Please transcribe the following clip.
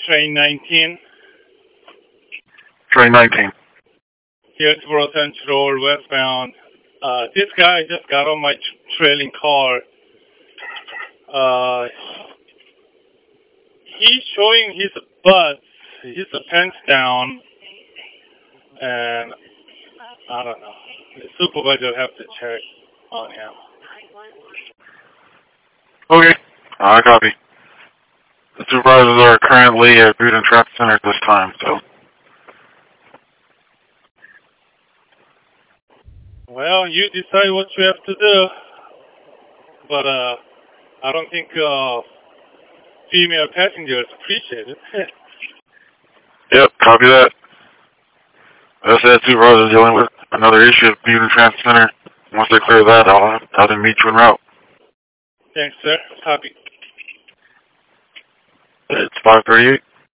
train 19. Train 19. Here's World Central westbound. This guy just got on my trailing car. He's showing his butt, his pants down, and I don't know. The supervisor have to check on him. Okay, I copy. The supervisors are currently at Boot and Traffic Center at this time, so. Well, you decide what you have to do, but I don't think female passengers appreciate it. Yep, copy that. As I said, supervisors dealing with another issue at Boot and Traffic Center. Once they clear that, I'll have them meet you en route. Thanks, sir. Copy. It's 5:38.